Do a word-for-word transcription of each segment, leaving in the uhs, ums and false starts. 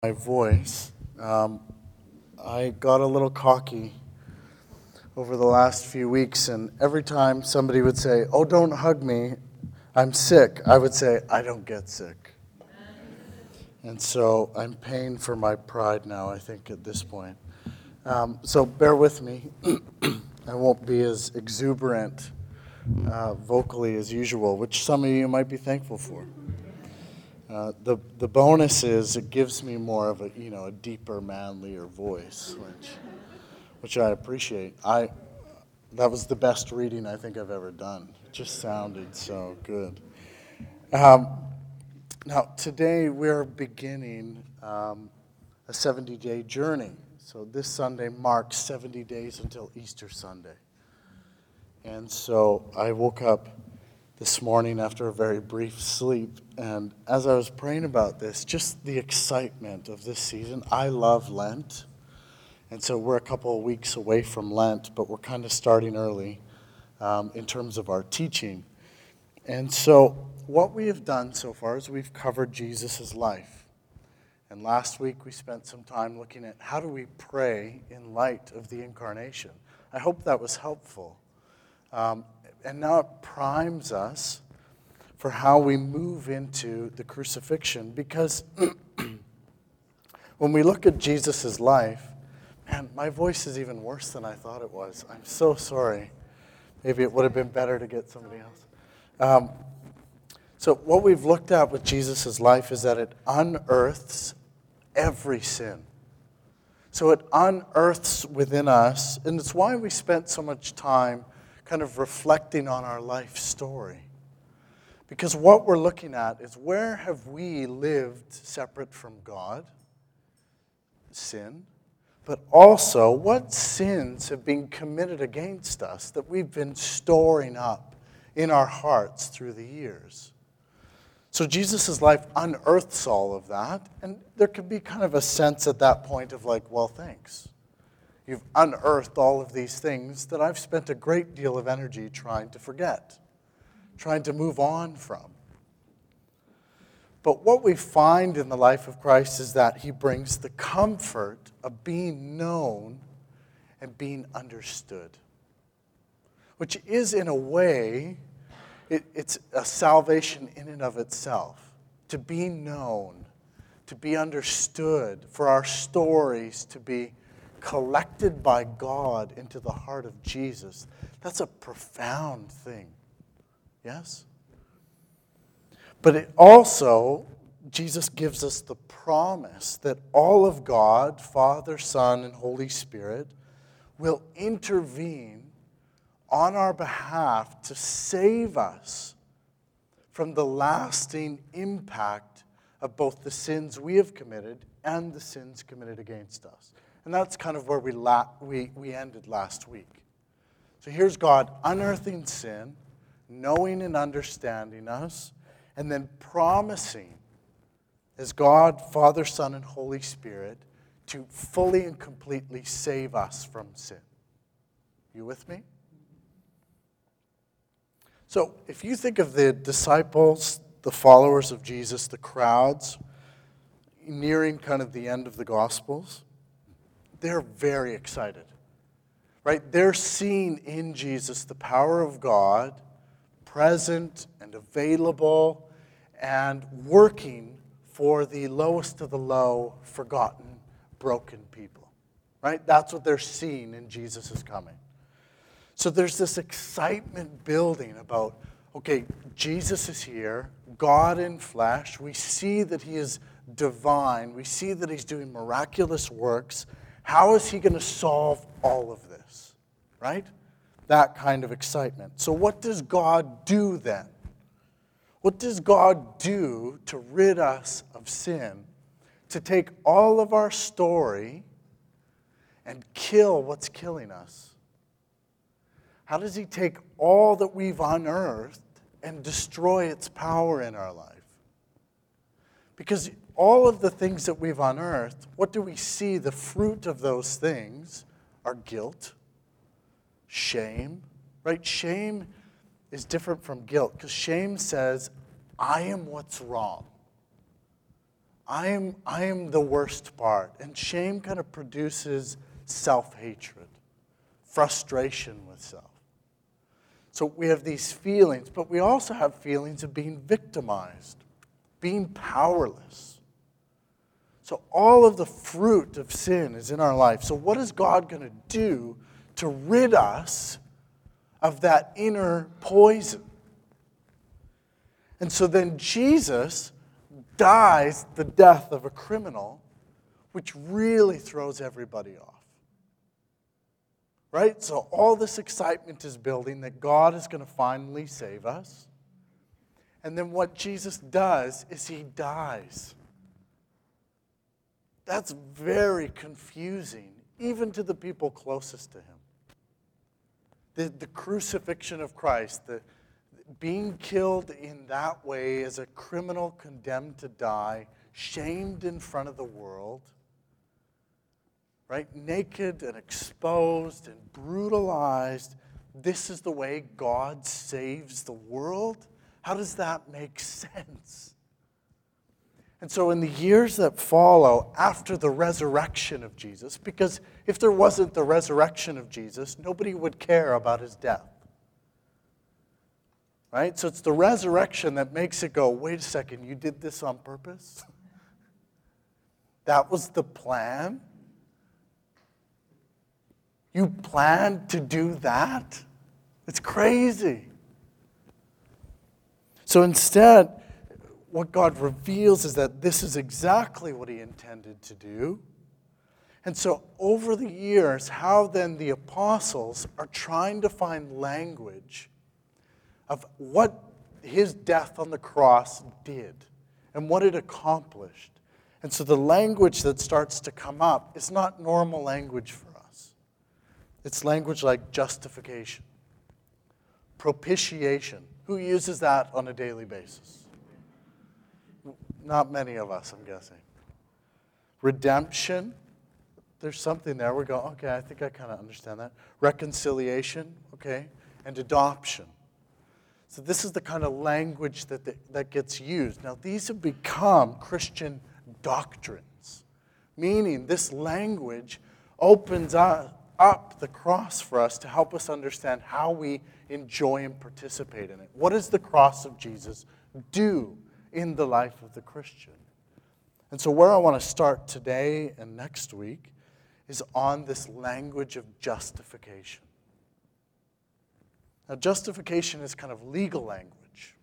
My voice. Um, I got a little cocky over the last few weeks, and every time somebody would say, "Oh, don't hug me, I'm sick," I would say, "I don't get sick." And so I'm paying for my pride now, I think, at this point. Um, so bear with me. I won't be as exuberant uh, vocally as usual, which some of you might be thankful for. Uh, the the bonus is it gives me more of a you know a deeper, manlier voice, which which I appreciate. I that was the best reading I think I've ever done. It just sounded so good. Um, now today we're beginning um, a seventy-day journey. So this Sunday marks seventy days until Easter Sunday, and so I woke up this morning after a very brief sleep. And as I was praying about this, just the excitement of this season. I love Lent. And so we're a couple of weeks away from Lent, but we're kind of starting early um, in terms of our teaching. And so what we have done so far is we've covered Jesus' life. And last week we spent some time looking at how do we pray in light of the incarnation. I hope that was helpful. Um, And now it primes us for how we move into the crucifixion. Because when we look at Jesus' life, man, my voice is even worse than I thought it was. I'm so sorry. Maybe it would have been better to get somebody else. Um, so what we've looked at with Jesus' life is that it unearths every sin. So it unearths within us, and it's why we spent so much time kind of reflecting on our life story. Because what we're looking at is, where have we lived separate from God? Sin. But also, what sins have been committed against us that we've been storing up in our hearts through the years? So Jesus' life unearths all of that, and there can be kind of a sense at that point of like, well, thanks. You've unearthed all of these things that I've spent a great deal of energy trying to forget, trying to move on from. But what we find in the life of Christ is that he brings the comfort of being known and being understood, which is, in a way, it, it's a salvation in and of itself. To be known, to be understood, for our stories to be collected by God into the heart of Jesus. That's a profound thing. Yes? But it also, Jesus gives us the promise that all of God, Father, Son, and Holy Spirit, will intervene on our behalf to save us from the lasting impact of both the sins we have committed and the sins committed against us. And that's kind of where we, la- we, we ended last week. So here's God unearthing sin, knowing and understanding us, and then promising, as God, Father, Son, and Holy Spirit, to fully and completely save us from sin. You with me? So if you think of the disciples, the followers of Jesus, the crowds, nearing kind of the end of the Gospels, they're very excited, right? They're seeing in Jesus the power of God, present and available, and working for the lowest of the low, forgotten, broken people, right? That's what they're seeing in Jesus' coming. So there's this excitement building about, okay, Jesus is here, God in flesh. We see that he is divine. We see that he's doing miraculous works. How is he going to solve all of this, right? That kind of excitement. So what does God do then? What does God do to rid us of sin, to take all of our story and kill what's killing us? How does he take all that we've unearthed and destroy its power in our life? Because all of the things that we've unearthed, what do we see? The fruit of those things are guilt, shame, right? Shame is different from guilt, because shame says, I am what's wrong. I am, I am the worst part. And shame kind of produces self-hatred, frustration with self. So we have these feelings, but we also have feelings of being victimized, being powerless. So all of the fruit of sin is in our life. So what is God going to do to rid us of that inner poison? And so then Jesus dies the death of a criminal, which really throws everybody off. Right? So all this excitement is building that God is going to finally save us. And then what Jesus does is he dies. That's very confusing, even to the people closest to him. The, the crucifixion of Christ, the being killed in that way as a criminal condemned to die, shamed in front of the world, right? Naked and exposed and brutalized. This is the way God saves the world? How does that make sense? And so in the years that follow after the resurrection of Jesus, because if there wasn't the resurrection of Jesus, nobody would care about his death. Right? So it's the resurrection that makes it go, wait a second, you did this on purpose? That was the plan? You planned to do that? It's crazy. So instead, what God reveals is that this is exactly what he intended to do. And so over the years, how then the apostles are trying to find language of what his death on the cross did and what it accomplished. And so the language that starts to come up is not normal language for us. It's language like justification, propitiation. Who uses that on a daily basis? Not many of us, I'm guessing. Redemption. There's something there. We go, okay, I think I kind of understand that. Reconciliation, okay, and adoption. So this is the kind of language that the, that gets used. Now, these have become Christian doctrines, meaning this language opens up, up the cross for us to help us understand how we enjoy and participate in it. What does the cross of Jesus do in the life of the Christian? And so where I want to start today and next week is on this language of justification. Now, justification is kind of legal language.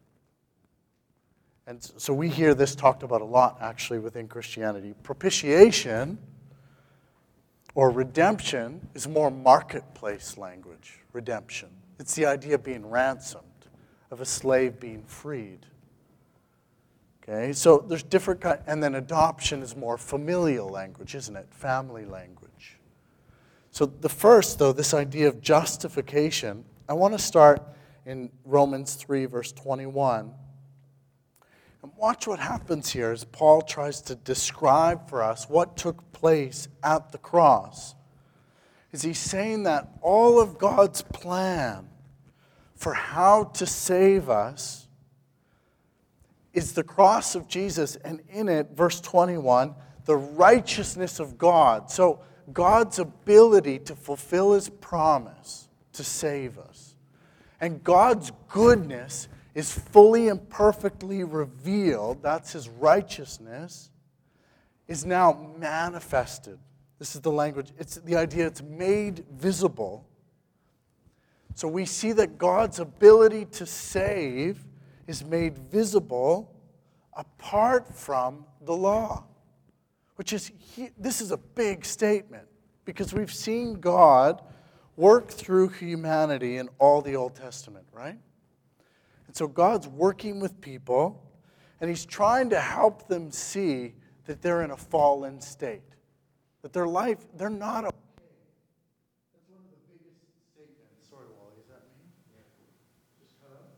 And so we hear this talked about a lot, actually, within Christianity. Propitiation, or redemption, is more marketplace language, redemption. It's the idea of being ransomed, of a slave being freed. Okay, so there's different kind, and then adoption is more familial language, isn't it? Family language. So the first, though, this idea of justification, I want to start in Romans three, verse twenty-one. And watch what happens here as Paul tries to describe for us what took place at the cross. Is he saying that all of God's plan for how to save us is the cross of Jesus, and in it, verse twenty-one, the righteousness of God. So God's ability to fulfill his promise to save us. And God's goodness is fully and perfectly revealed, that's his righteousness, is now manifested. This is the language, it's the idea it's made visible. So we see that God's ability to save is made visible apart from the law. Which is, this is a big statement, because we've seen God work through humanity in all the Old Testament, right? And so God's working with people, and he's trying to help them see that they're in a fallen state. That their life, they're not okay. That's one of the biggest statements. Sorry, Wally, is that me? Yeah. Just cut up.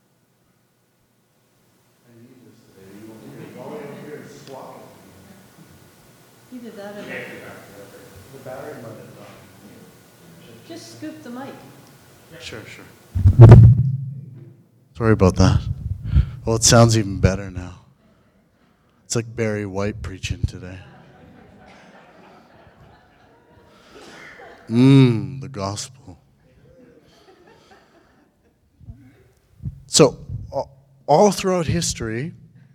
I need this today. You want me to go in here and swap it? Either that or the battery might have gone. just scoop the mic. Sure, sure. Sorry about that. Well, it sounds even better now. It's It's like Barry White preaching today. Mmm, the gospel. So, all throughout history,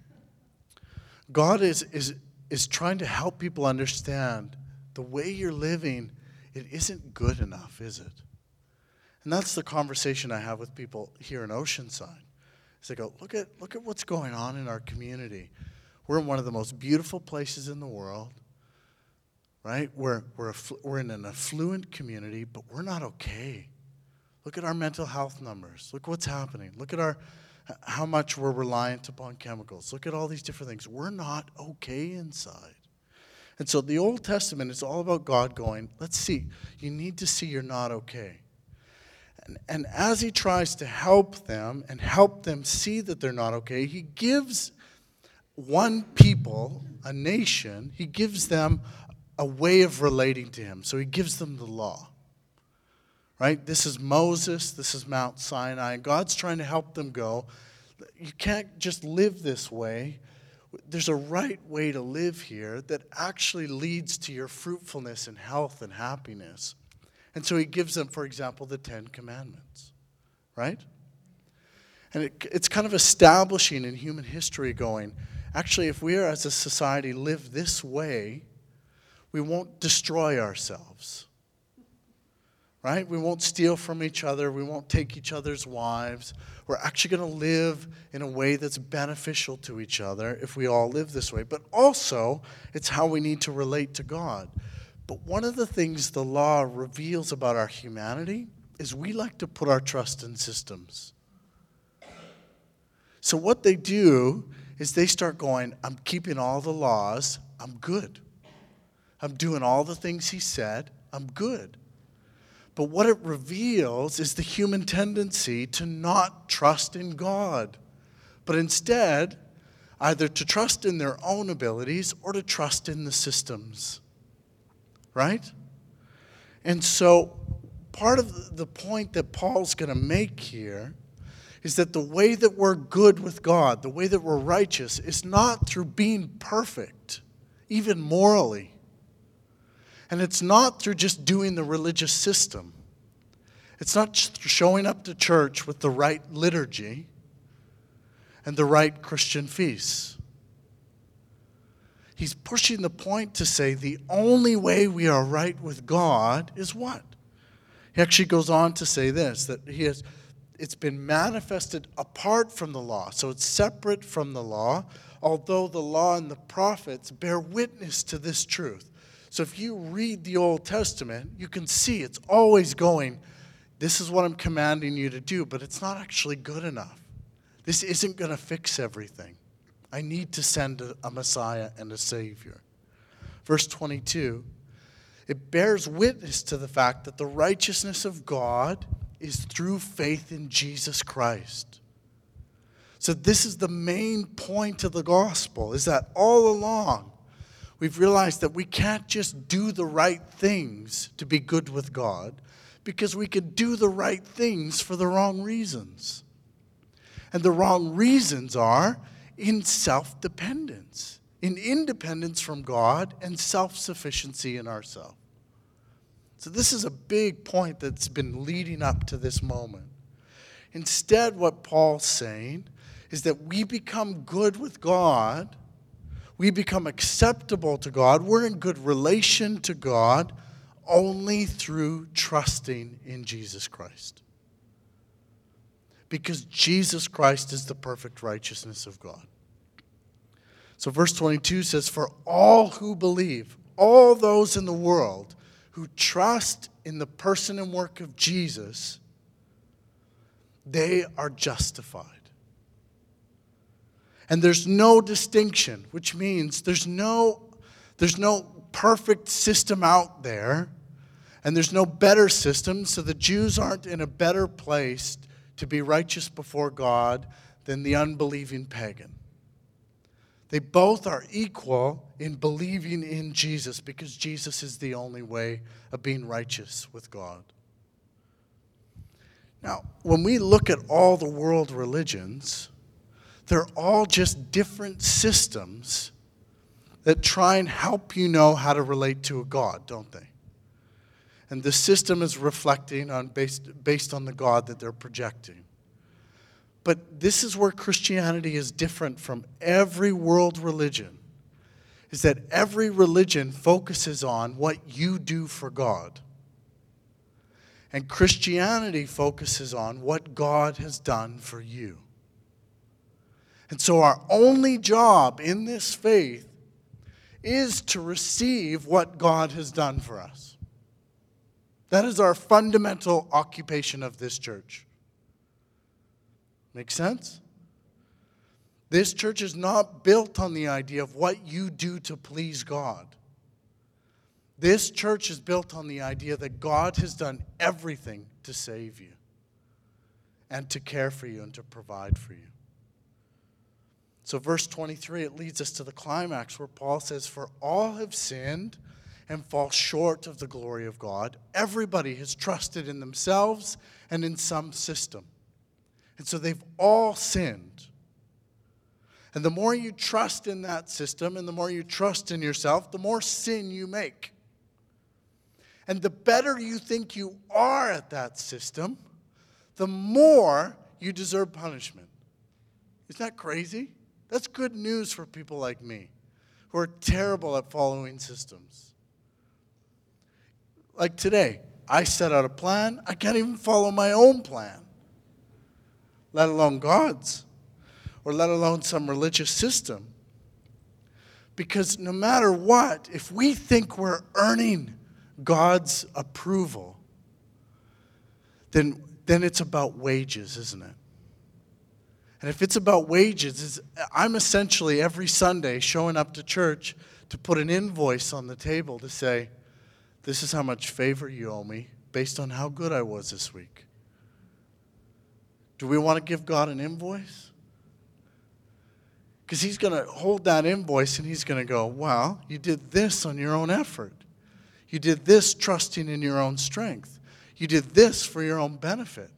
God is, is, is trying to help people understand the way you're living, it isn't good enough, is it? And that's the conversation I have with people here in Oceanside. Is they go, look at, look at what's going on in our community. We're in one of the most beautiful places in the world, right? We're, we're, afflu- we're in an affluent community, but we're not okay. Look at our mental health numbers. Look what's happening. Look at our how much we're reliant upon chemicals. Look at all these different things. We're not okay inside. And so the Old Testament is all about God going, let's see, you need to see you're not okay. And, and as he tries to help them and help them see that they're not okay, he gives one people, a nation, he gives them a way of relating to him. So he gives them the law. Right? This is Moses, this is Mount Sinai, and God's trying to help them go, you can't just live this way. There's a right way to live here that actually leads to your fruitfulness and health and happiness. And so he gives them, for example, the Ten Commandments. Right? And it, it's kind of establishing in human history going, actually, if we are as a society live this way, we won't destroy ourselves. Right? We won't steal from each other. We won't take each other's wives. We're actually going to live in a way that's beneficial to each other if we all live this way. But also, it's how we need to relate to God. But one of the things the law reveals about our humanity is we like to put our trust in systems. So what they do is they start going, I'm keeping all the laws. I'm good. I'm doing all the things he said. I'm good. But what it reveals is the human tendency to not trust in God, but instead either to trust in their own abilities or to trust in the systems, right? And so part of the point that Paul's going to make here is that the way that we're good with God, the way that we're righteous, is not through being perfect, even morally. And it's not through just doing the religious system. It's not just showing up to church with the right liturgy and the right Christian feasts. He's pushing the point to say the only way we are right with God is what? He actually goes on to say this, that he has, it's been manifested apart from the law. So it's separate from the law, although the law and the prophets bear witness to this truth. So if you read the Old Testament, you can see it's always going, this is what I'm commanding you to do, but it's not actually good enough. This isn't going to fix everything. I need to send a, a Messiah and a Savior. Verse twenty-two, it bears witness to the fact that the righteousness of God is through faith in Jesus Christ. So this is the main point of the gospel, is that all along, we've realized that we can't just do the right things to be good with God, because we could do the right things for the wrong reasons. And the wrong reasons are in self-dependence, in independence from God, and self-sufficiency in ourselves. So this is a big point that's been leading up to this moment. Instead, what Paul's saying is that we become good with God, we become acceptable to God, we're in good relation to God only through trusting in Jesus Christ. Because Jesus Christ is the perfect righteousness of God. So verse twenty-two says, for all who believe, all those in the world who trust in the person and work of Jesus, they are justified. And there's no distinction, which means there's no, there's no perfect system out there, and there's no better system, so the Jews aren't in a better place to be righteous before God than the unbelieving pagan. They both are equal in believing in Jesus, because Jesus is the only way of being righteous with God. Now, when we look at all the world religions, they're all just different systems that try and help you know how to relate to a God, don't they? And the system is reflecting on based, based on the God that they're projecting. But this is where Christianity is different from every world religion, is that every religion focuses on what you do for God. And Christianity focuses on what God has done for you. And so our only job in this faith is to receive what God has done for us. That is our fundamental occupation of this church. Make sense? This church is not built on the idea of what you do to please God. This church is built on the idea that God has done everything to save you and to care for you and to provide for you. So verse twenty-three, it leads us to the climax where Paul says, "For all have sinned and fall short of the glory of God." Everybody has trusted in themselves and in some system. And so they've all sinned. And the more you trust in that system and the more you trust in yourself, the more sin you make. And the better you think you are at that system, the more you deserve punishment. Isn't that crazy? That's good news for people like me who are terrible at following systems. Like today, I set out a plan. I can't even follow my own plan, let alone God's, or let alone some religious system. Because no matter what, if we think we're earning God's approval, then, then it's about wages, isn't it? And if it's about wages, it's, I'm essentially every Sunday showing up to church to put an invoice on the table to say, this is how much favor you owe me based on how good I was this week. Do we want to give God an invoice? Because he's going to hold that invoice and he's going to go, well, you did this on your own effort. You did this trusting in your own strength. You did this for your own benefit.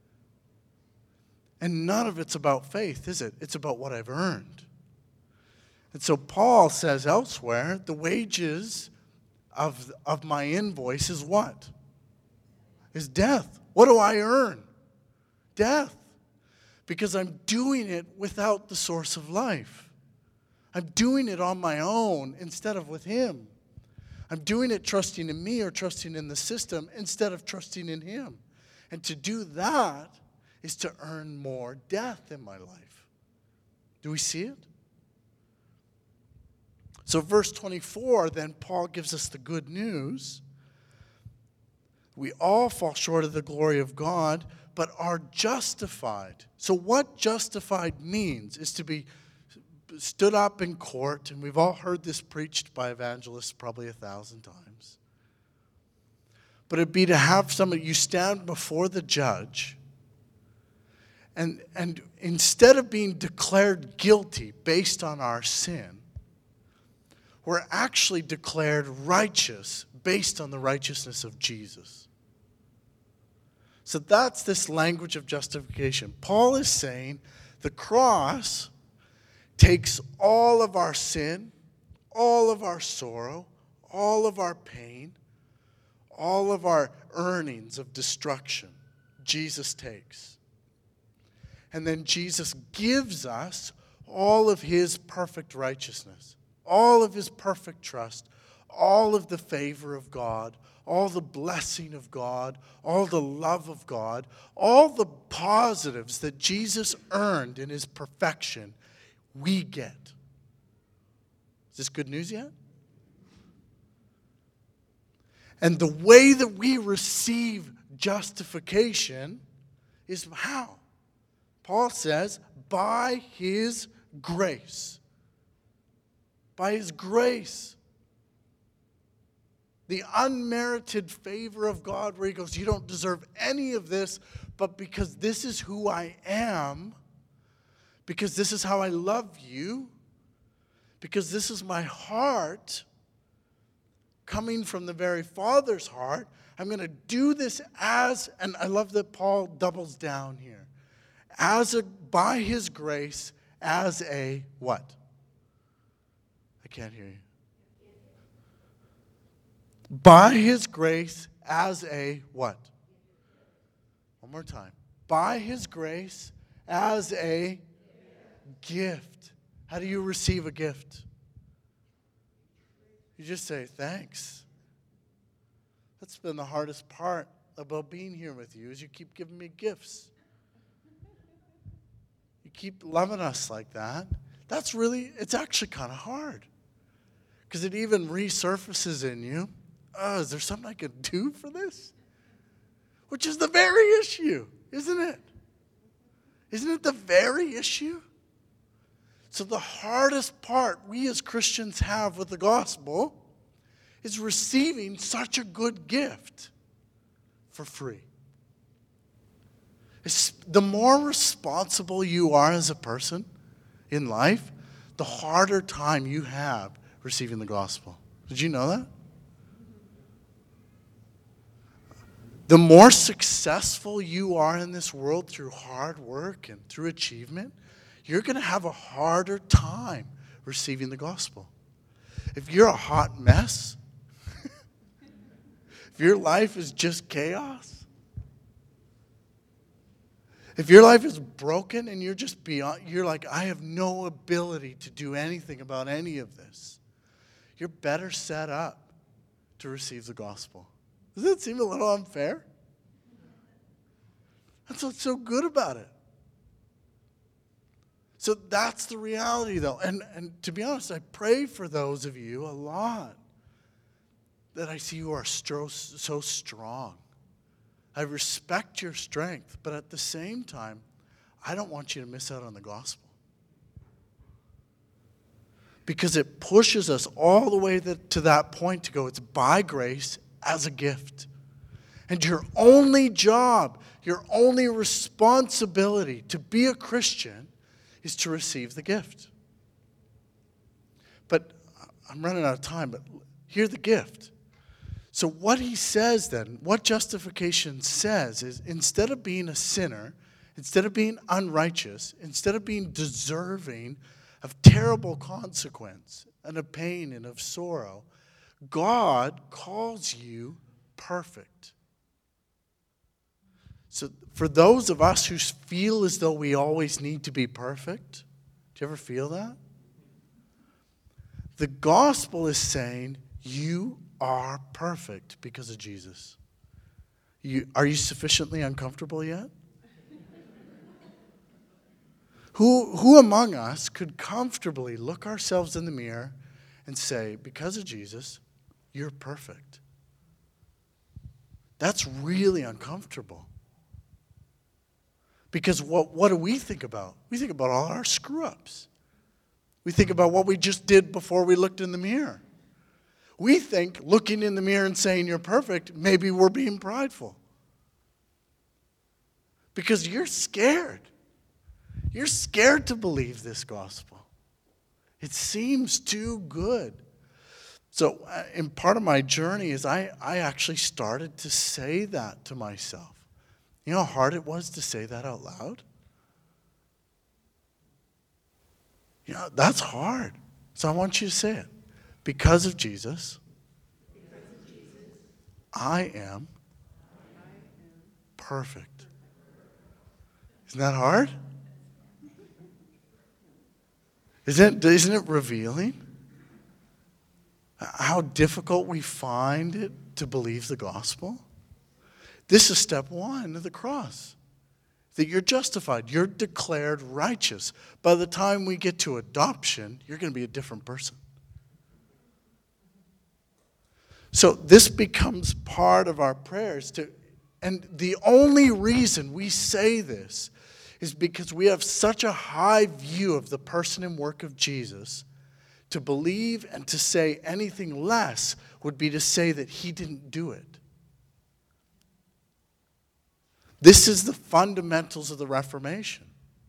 And none of it's about faith, is it? It's about what I've earned. And so Paul says elsewhere, the wages of, of my invoice is what? Is death. What do I earn? Death. Because I'm doing it without the source of life. I'm doing it on my own instead of with him. I'm doing it trusting in me or trusting in the system instead of trusting in him. And to do that is to earn more death in my life. Do we see it? So verse twenty-four, then Paul gives us the good news. We all fall short of the glory of God, but are justified. So what justified means is to be stood up in court, and we've all heard this preached by evangelists probably a thousand times. But it'd be to have somebody, you stand before the judge, and, and instead of being declared guilty based on our sin, we're actually declared righteous based on the righteousness of Jesus. So that's this language of justification. Paul is saying the cross takes all of our sin, all of our sorrow, all of our pain, all of our earnings of destruction, Jesus takes. And then Jesus gives us all of his perfect righteousness, all of his perfect trust, all of the favor of God, all the blessing of God, all the love of God, all the positives that Jesus earned in his perfection, we get. Is this good news yet? And the way that we receive justification is how? Paul says, by his grace. By his grace. The unmerited favor of God where he goes, you don't deserve any of this, but because this is who I am, because this is how I love you, because this is my heart, coming from the very Father's heart, I'm going to do this as, and I love that Paul doubles down here, as a, by his grace, as a what? I can't hear you. By his grace as a what? One more time. By his grace as a gift. How do you receive a gift? You just say, thanks. That's been the hardest part about being here with you, is you keep giving me gifts. You keep loving us like that. That's really, it's actually kind of hard. Because it even resurfaces in you. Oh, is there something I could do for this? Which is the very issue, isn't it? Isn't it the very issue? So the hardest part we as Christians have with the gospel is receiving such a good gift for free. It's, the more responsible you are as a person in life, the harder time you have receiving the gospel. Did you know that? The more successful you are in this world through hard work and through achievement, you're going to have a harder time receiving the gospel. If you're a hot mess, if your life is just chaos, if your life is broken and you're just beyond, you're like, I have no ability to do anything about any of this, you're better set up to receive the gospel. Does that seem a little unfair? That's what's so good about it. So that's the reality, though. And, and to be honest, I pray for those of you a lot that I see who are so, so strong. I respect your strength, but at the same time, I don't want you to miss out on the gospel. Because it pushes us all the way that, to that point to go, it's by grace as a gift. And your only job, your only responsibility to be a Christian is to receive the gift. But I'm running out of time, but hear the gift. So what he says then, what justification says is, instead of being a sinner, instead of being unrighteous, instead of being deserving of terrible consequence and of pain and of sorrow, God calls you perfect. So for those of us who feel as though we always need to be perfect, do you ever feel that? The gospel is saying you are perfect because of Jesus. You, are you sufficiently uncomfortable yet? Who, who among us could comfortably look ourselves in the mirror and say, because of Jesus, you're perfect? That's really uncomfortable. Because what, what do we think about? We think about all our screw-ups. We think about what we just did before we looked in the mirror. We think looking in the mirror and saying you're perfect, maybe we're being prideful. Because you're scared. You're scared to believe this gospel. It seems too good. So uh, in part of my journey is I, I actually started to say that to myself. You know how hard it was to say that out loud? You know, that's hard. So I want you to say it. Because of Jesus, because of Jesus I am perfect. Isn't that hard? Isn't it, isn't it revealing how difficult we find it to believe the gospel? This is step one of the cross. That you're justified. You're declared righteous. By the time we get to adoption, you're going to be a different person. So this becomes part of our prayers. To, and the only reason we say this is because we have such a high view of the person and work of Jesus. To believe and to say anything less would be to say that he didn't do it. This is the fundamentals of the Reformation.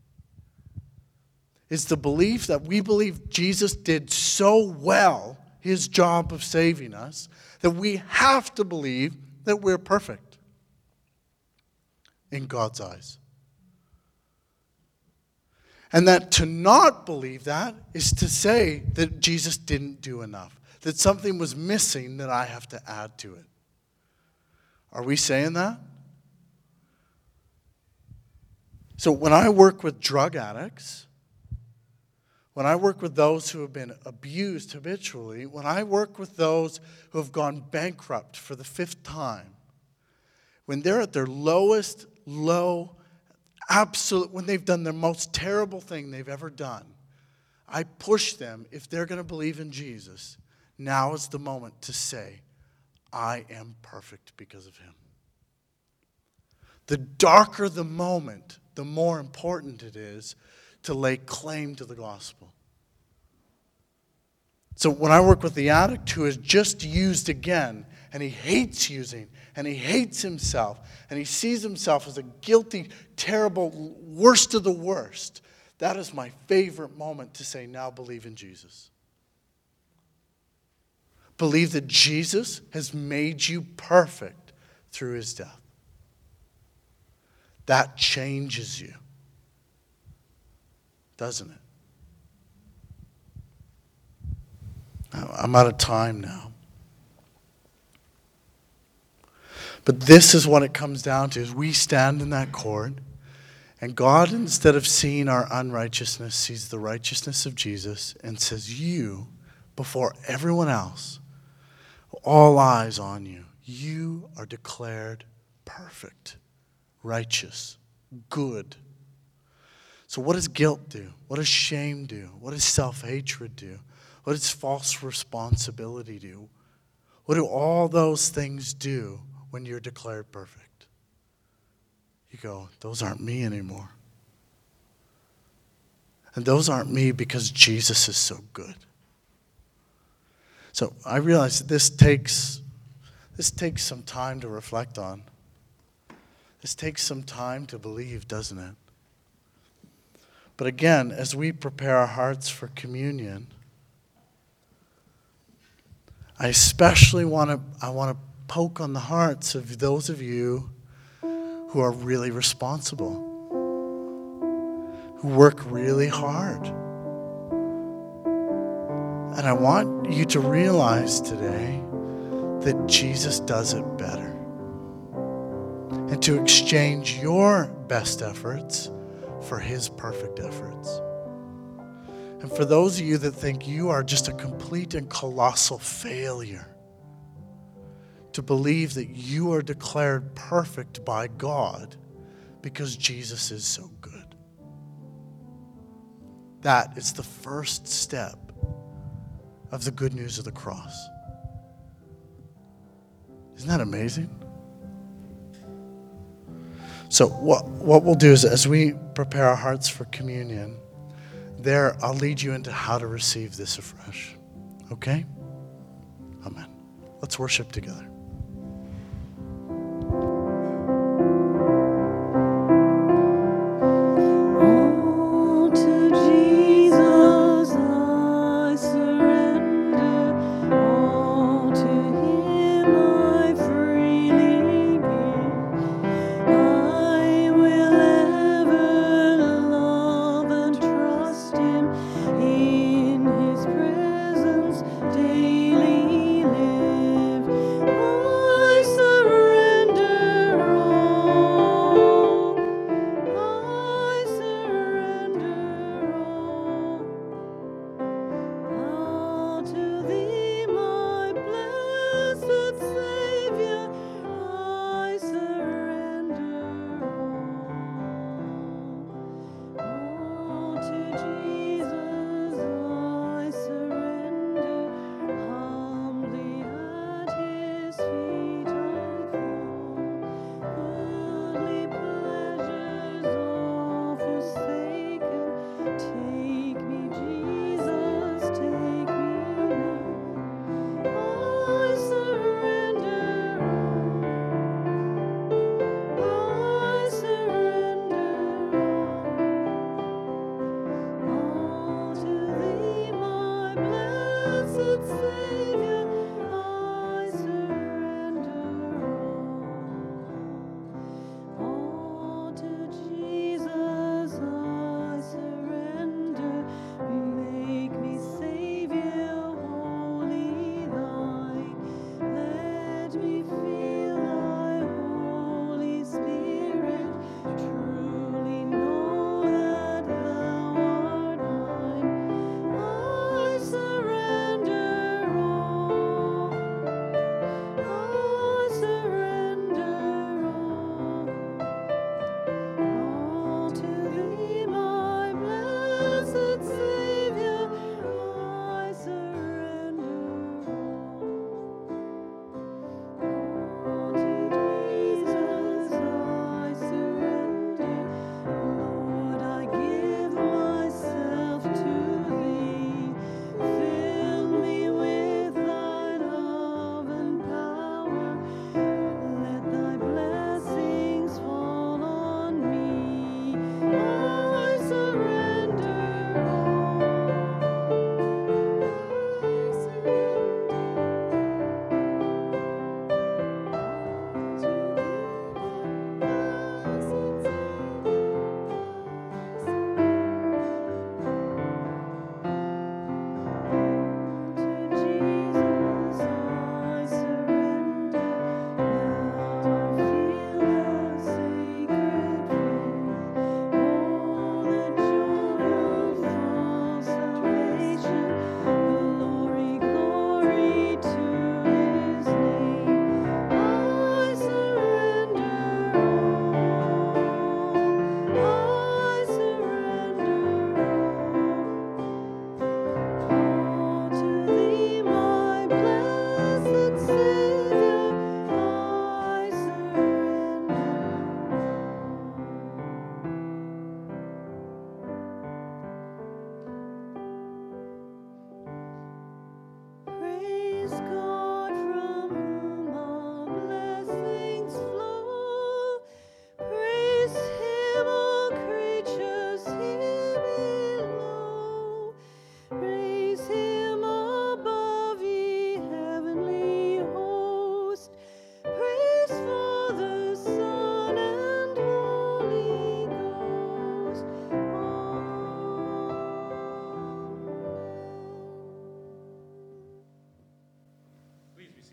It's the belief that we believe Jesus did so well his job of saving us that we have to believe that we're perfect in God's eyes. And that to not believe that is to say that Jesus didn't do enough, that something was missing that I have to add to it. Are we saying that? So when I work with drug addicts, when I work with those who have been abused habitually, when I work with those who have gone bankrupt for the fifth time, when they're at their lowest low, absolute, when they've done the most terrible thing they've ever done, I push them, if they're going to believe in Jesus, now is the moment to say, I am perfect because of him. The darker the moment, the more important it is to lay claim to the gospel. So when I work with the addict who has just used again, and he hates using, and he hates himself, and he sees himself as a guilty, terrible, worst of the worst, that is my favorite moment to say, now believe in Jesus. Believe that Jesus has made you perfect through his death. That changes you, doesn't it? I'm out of time now. But this is what it comes down to, is we stand in that court, and God, instead of seeing our unrighteousness, sees the righteousness of Jesus and says, you, before everyone else, all eyes on you, you are declared perfect, righteous, good. So what does guilt do? What does shame do? What does self-hatred do? What does false responsibility do? What do all those things do when you're declared perfect? You go, those aren't me anymore. And those aren't me because Jesus is so good. So I realize that this takes, this takes some time to reflect on. This takes some time to believe, doesn't it? But again, as we prepare our hearts for communion, I especially want to I want to poke on the hearts of those of you who are really responsible, who work really hard. And I want you to realize today that Jesus does it better. And to exchange your best efforts for his perfect efforts. And for those of you that think you are just a complete and colossal failure, to believe that you are declared perfect by God because Jesus is so good. That is the first step of the good news of the cross. Isn't that amazing? So what, what we'll do is, as we prepare our hearts for communion, there I'll lead you into how to receive this afresh. Okay? Amen. Let's worship together. All to Jesus I surrender, all to him I freely give. I will ever love and trust him, in his presence daily live. I surrender all, I surrender all. All to thee, my blessed Savior, I surrender all. All to Jesus I surrender, humbly at his feet I fall. Worldly pleasures all forsaken, take me, Jesus, take me now. I surrender all, I surrender all. All to thee, my blessed Savior, I surrender.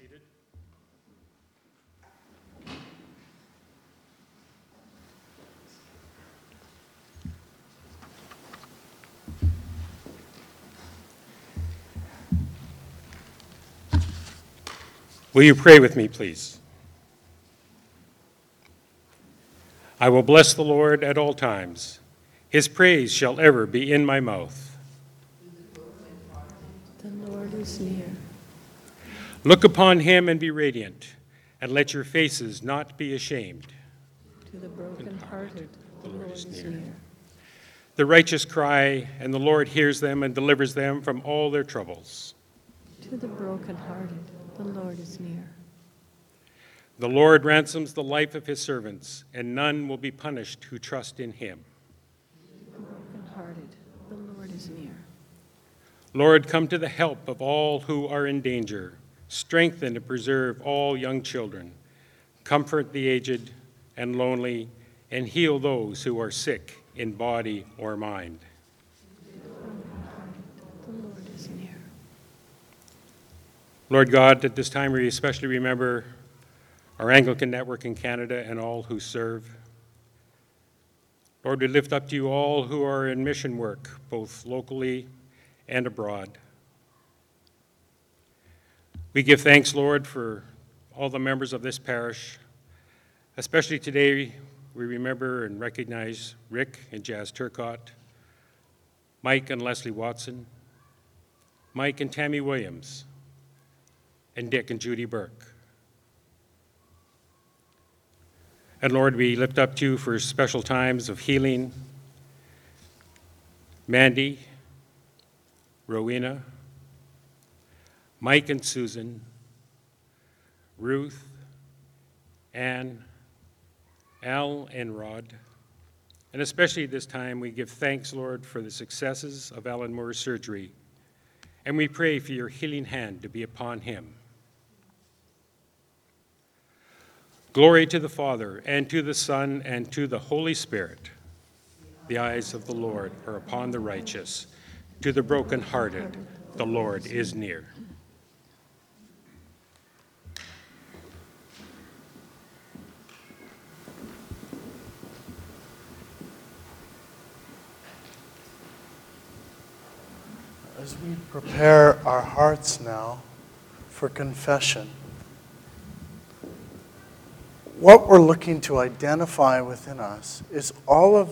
seated. Will you pray with me, please? I will bless the Lord at all times. His praise shall ever be in my mouth. The Lord is near. Look upon him and be radiant, and let your faces not be ashamed. To the brokenhearted, the Lord is near. The righteous cry, and the Lord hears them and delivers them from all their troubles. To the brokenhearted, the Lord is near. The Lord ransoms the life of his servants, and none will be punished who trust in him. The brokenhearted, the Lord is near. Lord, come to the help of all who are in danger. Strengthen and preserve all young children. Comfort the aged and lonely, and heal those who are sick in body or mind. The Lord is near. Lord God, at this time we especially remember our Anglican network in Canada and all who serve. Lord, we lift up to you all who are in mission work, both locally and abroad. We give thanks, Lord, for all the members of this parish. Especially today, we remember and recognize Rick and Jazz Turcott, Mike and Leslie Watson, Mike and Tammy Williams, and Dick and Judy Burke. And Lord, we lift up to you for special times of healing, Mandy, Rowena, Mike and Susan, Ruth, Anne, Al and Rod. And especially this time, we give thanks, Lord, for the successes of Alan Moore's surgery. And we pray for your healing hand to be upon him. Glory to the Father, and to the Son, and to the Holy Spirit. The eyes of the Lord are upon the righteous. To the brokenhearted, the Lord is near. As we prepare our hearts now for confession, what we're looking to identify within us is all of